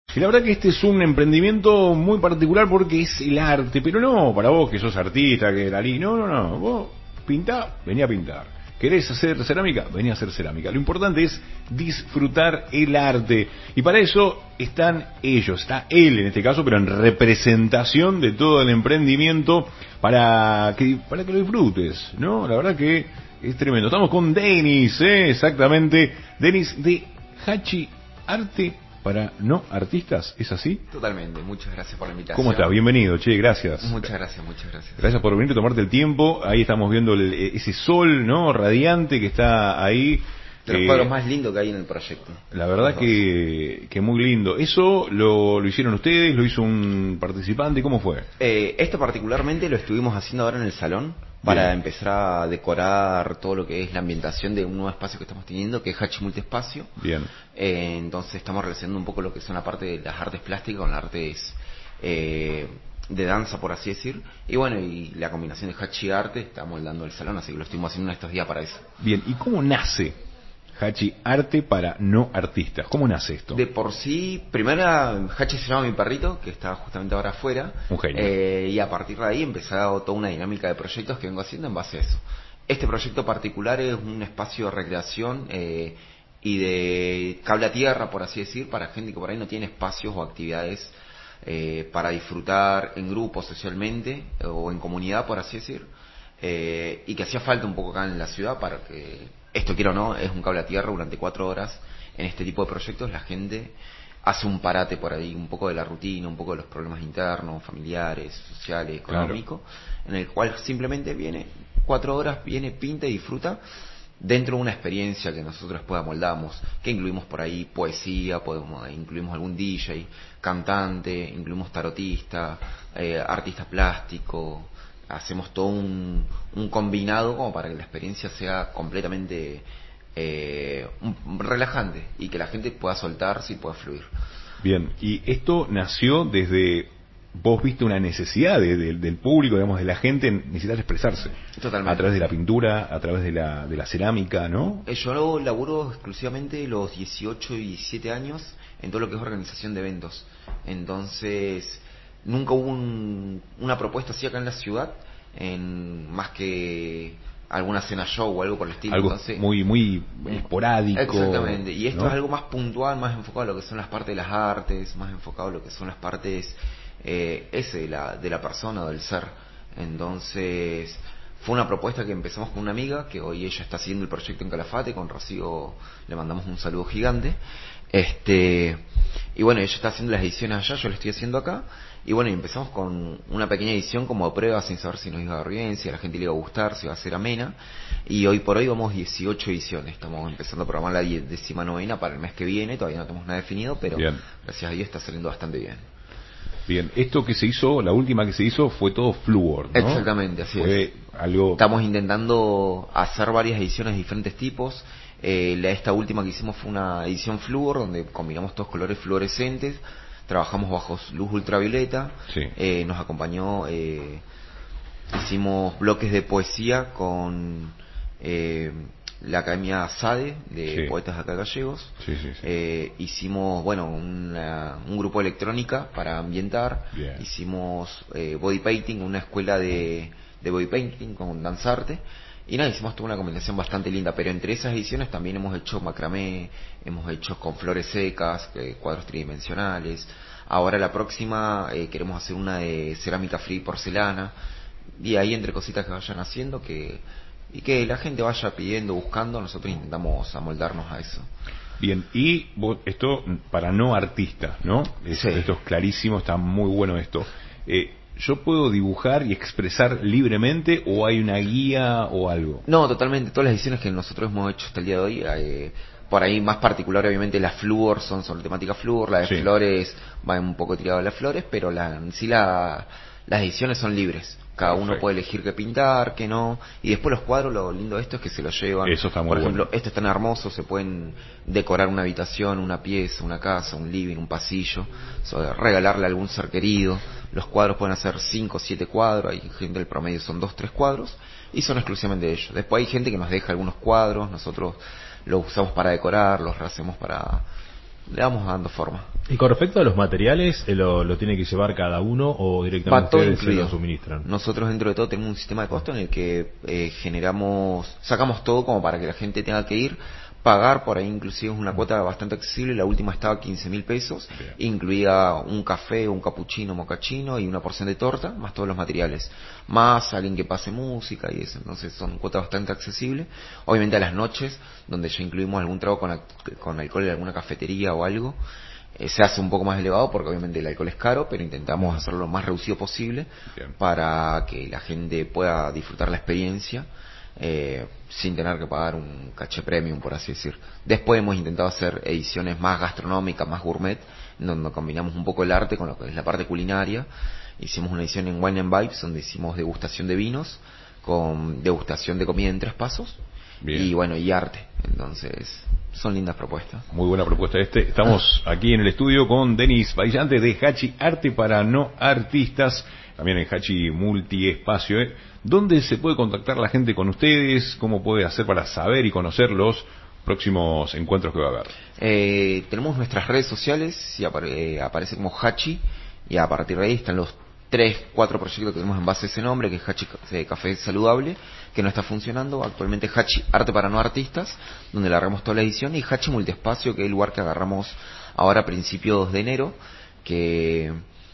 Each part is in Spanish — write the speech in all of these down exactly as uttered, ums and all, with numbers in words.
Y la verdad que este es un emprendimiento muy particular porque es el arte, pero no para vos que sos artista, que Dalí, no, no, no, vos pintá, vení a pintar. ¿Querés hacer cerámica? Vení a hacer cerámica. Lo importante es disfrutar el arte. Y para eso están ellos, está él en este caso, pero en representación de todo el emprendimiento para que, para que lo disfrutes, ¿no? La verdad que es tremendo. Estamos con Denis, ¿eh? Exactamente. Denis de Hachi Arte para no artistas, ¿es así? Totalmente, muchas gracias por la invitación. ¿Cómo estás? Bienvenido, che, gracias. Muchas gracias, muchas gracias. Gracias por venir, tomarte el tiempo. Ahí estamos viendo el, ese sol, ¿no? Radiante que está ahí. De los eh, cuadros más lindos que hay en el proyecto. La verdad que, que muy lindo. ¿Eso lo, lo hicieron ustedes? ¿Lo hizo un participante? ¿Cómo fue? Eh, esto particularmente lo estuvimos haciendo ahora en el salón para Bien. empezar a decorar todo lo que es la ambientación de un nuevo espacio que estamos teniendo, que es Hachi Multiespacio. Bien. Eh, entonces estamos relacionando un poco lo que son la parte de las artes plásticas con las artes eh, de danza, por así decir. Y bueno, y la combinación de Hachi Arte está moldando el salón, así que lo estuvimos haciendo en estos días para eso. Bien, ¿y cómo nace Hachi Arte para no artistas? ¿Cómo nace esto? De por sí, primero Hachi se llama mi perrito, que está justamente ahora afuera. Un genio. Eh, y a partir de ahí empezado toda una dinámica de proyectos que vengo haciendo en base a eso. Este proyecto particular es un espacio de recreación eh, y de cable a tierra, por así decir, para gente que por ahí no tiene espacios o actividades eh, para disfrutar en grupo, socialmente, o en comunidad, por así decir. Eh, y que hacía falta un poco acá en la ciudad para que, esto quiera o no, es un cable a tierra durante cuatro horas. En este tipo de proyectos la gente hace un parate por ahí, un poco de la rutina, un poco de los problemas internos, familiares, sociales, económicos, claro. En el cual simplemente viene, cuatro horas, viene, pinta y disfruta dentro de una experiencia que nosotros después amoldamos, que incluimos por ahí poesía, podemos, incluimos algún D J, cantante, incluimos tarotista, eh, artista plástico. Hacemos todo un, un combinado como para que la experiencia sea completamente eh, relajante y que la gente pueda soltarse y pueda fluir. Bien, y esto nació desde, vos viste una necesidad de, de, del público, digamos, de la gente, necesitar expresarse. Totalmente. A través de la pintura, a través de la, de la cerámica, ¿no? Yo laburo exclusivamente los dieciocho y diecisiete años en todo lo que es organización de eventos. Entonces, nunca hubo un, una propuesta así acá en la ciudad, en más que alguna cena show o algo por el estilo. Algo Entonces, muy muy esporádico. Exactamente, y esto, ¿no?, es algo más puntual, más enfocado a lo que son las partes de las artes, más enfocado a lo que son las partes eh, ese de la, de la persona o del ser. Entonces, fue una propuesta que empezamos con una amiga, que hoy ella está haciendo el proyecto en Calafate, con Rocío le mandamos un saludo gigante. Este, y bueno, ella está haciendo las ediciones allá, yo lo estoy haciendo acá. Y bueno, y empezamos con una pequeña edición como prueba, sin saber si nos iba a dar bien, si a la gente le iba a gustar, si iba a ser amena. Y hoy por hoy vamos dieciocho ediciones, estamos empezando a programar la décima novena para el mes que viene, todavía no tenemos nada definido, pero bien, gracias a Dios está saliendo bastante bien. Bien, esto que se hizo, la última que se hizo fue todo flúor, ¿no? Exactamente, así fue es. Algo... Estamos intentando hacer varias ediciones de diferentes tipos. Eh, la, esta última que hicimos fue una edición flúor, donde combinamos todos colores fluorescentes. Trabajamos bajo luz ultravioleta, sí. eh, nos acompañó, eh, hicimos bloques de poesía con eh, la Academia SADE de sí. Poetas acá gallegos, sí, sí, sí. Eh, hicimos, bueno, una, un grupo de electrónica para ambientar, Bien. Hicimos eh, body painting, una escuela de, de body painting con danzarte. Y nada, hicimos toda una combinación bastante linda, pero entre esas ediciones también hemos hecho macramé, hemos hecho con flores secas, eh, cuadros tridimensionales. Ahora la próxima eh, queremos hacer una de cerámica fría y porcelana. Y ahí entre cositas que vayan haciendo que y que la gente vaya pidiendo, buscando, nosotros intentamos amoldarnos a eso. Bien, y vos, esto para no artistas, ¿no? Es, sí. Esto es clarísimo, está muy bueno esto. Eh, ¿Yo puedo dibujar y expresar libremente o hay una guía o algo? No, totalmente. Todas las ediciones que nosotros hemos hecho hasta el día de hoy, eh, por ahí más particular obviamente las flúor son sobre temática flúor, la de sí. flores va un poco tirado a las flores, pero la, en sí la, las ediciones son libres. Cada Perfecto. Uno puede elegir qué pintar, qué no. Y después los cuadros, lo lindo de esto es que se los llevan. Eso está muy Por ejemplo, bueno. estos están hermosos, se pueden decorar una habitación, una pieza, una casa, un living, un pasillo, so, regalarle a algún ser querido. Los cuadros pueden hacer cinco o siete cuadros, hay gente del promedio son dos tres cuadros, y son exclusivamente de ellos. Después hay gente que nos deja algunos cuadros, nosotros los usamos para decorar, los hacemos para... le vamos dando forma. Y con respecto a los materiales, eh, ¿lo, lo tiene que llevar cada uno o directamente Va todo ustedes se incluido. lo suministran? Nosotros dentro de todo tenemos un sistema de costo en el que eh, generamos, sacamos todo como para que la gente tenga que ir, pagar, por ahí inclusive es una cuota bastante accesible, la última estaba a quince mil pesos, Bien. incluía un café, un cappuccino, mocachino y una porción de torta, más todos los materiales, más alguien que pase música y eso, entonces son cuotas bastante accesibles. Obviamente a las noches, donde ya incluimos algún trago con, con alcohol en alguna cafetería o algo, eh, se hace un poco más elevado porque obviamente el alcohol es caro, pero intentamos hacerlo lo más reducido posible. Bien. Para que la gente pueda disfrutar la experiencia. Eh, sin tener que pagar un caché premium, por así decir. Después hemos intentado hacer ediciones más gastronómicas, más gourmet, donde combinamos un poco el arte con lo que es la parte culinaria. Hicimos una edición en Wine and Vibes, donde hicimos degustación de vinos, con degustación de comida en tres pasos. Bien. Y bueno, y arte. Entonces, son lindas propuestas. Muy buena propuesta este. Estamos aquí en el estudio con Denis Baillante de Hachi, Arte para No Artistas, también en Hachi Multiespacio. ¿eh? ¿Dónde se puede contactar la gente con ustedes? ¿Cómo puede hacer para saber y conocer los próximos encuentros que va a haber? Eh, tenemos nuestras redes sociales, y apare eh, aparece como Hachi, y a partir de ahí están los tres, cuatro proyectos que tenemos en base a ese nombre, que es Hachi eh, Café Saludable, que no está funcionando. Actualmente Hachi Arte para No Artistas, donde le agarramos toda la edición, y Hachi Multiespacio, que es el lugar que agarramos ahora a principios de enero, que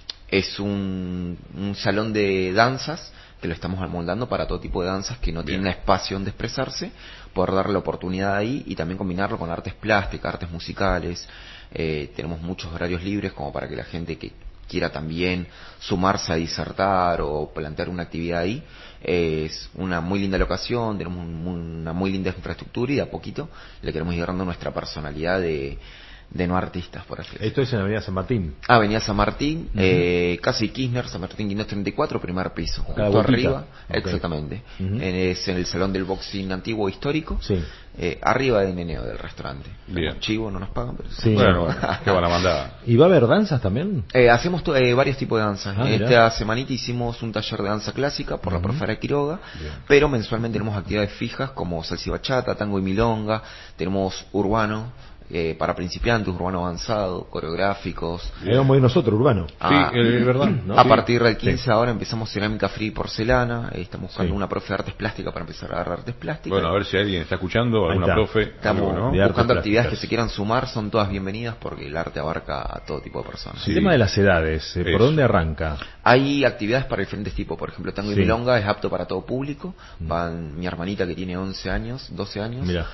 es un, un salón de danzas, que lo estamos amoldando para todo tipo de danzas que no Bien. tienen espacio donde expresarse, poder darle la oportunidad ahí y también combinarlo con artes plásticas, artes musicales. Eh, tenemos muchos horarios libres como para que la gente que quiera también sumarse a disertar o plantear una actividad ahí. Eh, es una muy linda locación, tenemos un, una muy linda infraestructura y de a poquito le queremos ir dando nuestra personalidad de de no artistas, por así decirlo. Esto es en Avenida San Martín. Avenida San Martín, uh-huh. eh, casi Kirchner, San Martín quinientos treinta y cuatro, primer piso, Cada justo boquita. arriba, okay. Exactamente. Uh-huh. Es en el salón del boxing antiguo histórico, sí. eh, arriba del meneo del restaurante. Bien. Chivo, no nos pagan, pero sí. Bueno, qué van a mandar. ¿Y va a haber danzas también? Eh, hacemos eh, varios tipos de danzas. Ah, Esta semanita hicimos un taller de danza clásica por uh-huh. la profesora Quiroga, Bien. pero mensualmente tenemos actividades fijas como salsa y bachata, tango y milonga, tenemos urbano, Eh, para principiantes, urbano avanzado, coreográficos. Vamos a ir nosotros, urbano. Ah, sí, es verdad. ¿no? A sí. partir del quince sí. ahora empezamos cerámica fría y porcelana. Eh, estamos buscando sí. una profe de artes plásticas para empezar a agarrar artes plásticas. Bueno, a ver si alguien está escuchando, alguna profe. Estamos algo, ¿no? buscando actividades que se quieran sumar, son todas bienvenidas porque el arte abarca a todo tipo de personas. Sí. El tema de las edades, eh, ¿por dónde arranca? Hay actividades para diferentes tipos, por ejemplo, tango sí. y milonga es apto para todo público. Van mi hermanita que tiene once años, doce años, Mirá.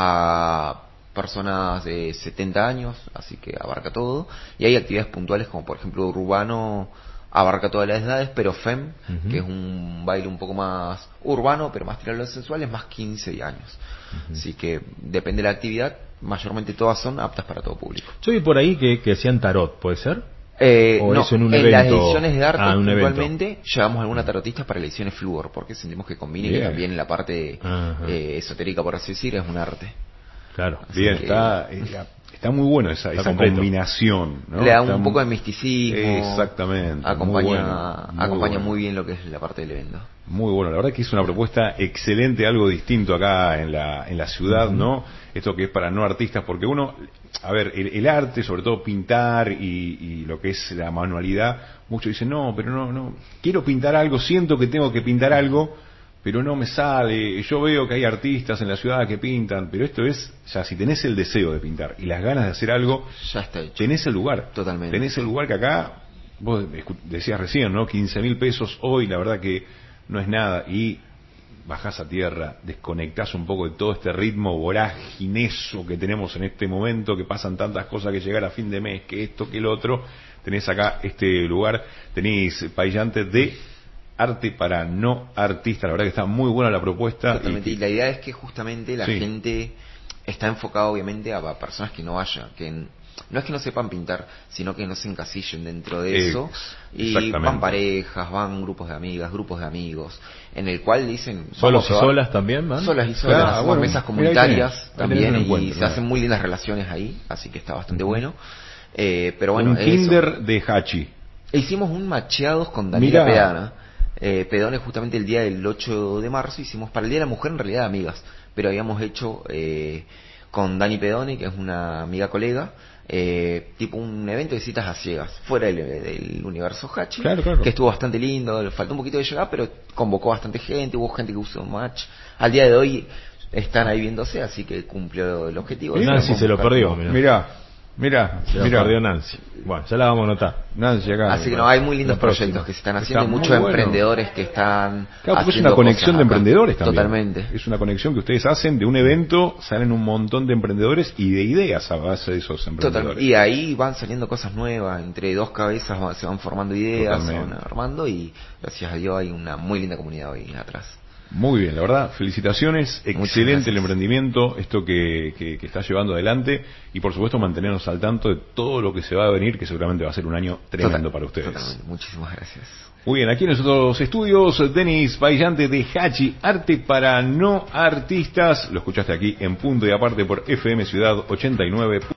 a personas de setenta años, así que abarca todo. Y hay actividades puntuales como por ejemplo urbano, abarca todas las edades, pero F E M, uh-huh. que es un baile un poco más urbano, pero más tirado a lo sensual, es más quince años. Uh-huh. Así que depende de la actividad, mayormente todas son aptas para todo público. Yo vi por ahí que, que hacían tarot, ¿puede ser? Eh, ¿O no, eso en un en evento? las ediciones de arte ah, puntualmente llevamos alguna tarotista para las ediciones Fluor, porque sentimos que combina y también la parte uh-huh. eh, esotérica, por así decir, es un arte. Claro. Así Bien, que, está, está muy bueno esa, esa combinación, ¿no? Le da está un poco de misticismo. Exactamente. Acompaña, muy bueno, muy acompaña bueno. muy bien lo que es la parte del evento. Muy bueno, la verdad que es una propuesta excelente, algo distinto acá en la en la ciudad, uh-huh. ¿no? Esto que es para no artistas, porque uno, a ver, el, el arte, sobre todo pintar y, y lo que es la manualidad, muchos dicen, no, pero no, no, quiero pintar algo, siento que tengo que pintar algo, pero no me sale. Yo veo que hay artistas en la ciudad que pintan, pero esto es, ya si tenés el deseo de pintar y las ganas de hacer algo, ya está hecho. Tenés el lugar. Totalmente. Tenés el lugar que acá, vos decías recién, ¿no? quince mil pesos hoy, la verdad que no es nada. Y bajás a tierra, desconectás un poco de todo este ritmo voragineso que tenemos en este momento, que pasan tantas cosas, que llegar a fin de mes, que esto, que el otro. Tenés acá este lugar, tenés Baillante de Arte para No Artistas. La verdad que está muy buena la propuesta. Totalmente. Y, y la idea es que justamente la sí. gente está enfocada obviamente a personas que no vayan, que no es que no sepan pintar, sino que no se encasillen dentro de eso. Y van parejas, van grupos de amigas, grupos de amigos, en el cual dicen... ¿Solos y solas también, man? Solas y solas, claro, bueno, mesas comunitarias también, y encuentro, se claro. hacen muy lindas relaciones ahí, así que está bastante bueno. Eh, pero bueno, un Kinder de Hachi. Hicimos un macheados con Daniela Pedana. Eh, Pedones justamente el día del ocho de marzo hicimos para el Día de la Mujer, en realidad amigas, pero habíamos hecho eh, con Dani Pedone, que es una amiga colega, eh, tipo un evento de citas a ciegas, fuera del, del universo Hachi, claro, claro. que estuvo bastante lindo, le faltó un poquito de llegar, pero convocó bastante gente, hubo gente que usó match. Al día de hoy están ahí viéndose, así que cumplió el objetivo. Nancy se lo perdió, mirá. Mirá, mirá, se lo mirá. perdió Nancy. Bueno, ya la vamos a anotar. Nancy acá. Así que no, hay muy lindos La proyectos próxima. que se están haciendo, Está y muchos muy bueno. emprendedores que están Claro, porque es haciendo una conexión cosas de acá. emprendedores también. Totalmente. Es una conexión que ustedes hacen de un evento, salen un montón de emprendedores y de ideas a base de esos emprendedores. Totalmente. Y ahí van saliendo cosas nuevas, entre dos cabezas va- se van formando ideas, se Totalmente. van armando, y gracias a Dios hay una muy linda comunidad hoy atrás. Muy bien, la verdad, felicitaciones, excelente gracias. el emprendimiento, esto que, que, que está llevando adelante, y por supuesto mantenernos al tanto de todo lo que se va a venir, que seguramente va a ser un año tremendo Total, para ustedes. Totalmente. Muchísimas gracias. Muy bien, aquí en nuestros estudios, Denis Baillante de Hachi, Arte para No Artistas, lo escuchaste aquí en Punto y Aparte por F M Ciudad ochenta y nueve.